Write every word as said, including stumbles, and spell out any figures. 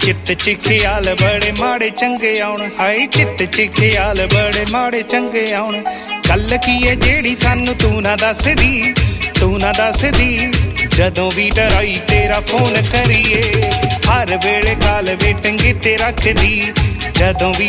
चित च ख्याल बड़े माड़े चंगे आउण हाय चित च ख्याल बड़े माड़े चंगे आउण गल की है जेड़ी सानू तू ना दसदी तू ना दसदी जदों भी डराई तेरा फोन करिए हर वेले काल वेटिंग ते रखदी जदों भी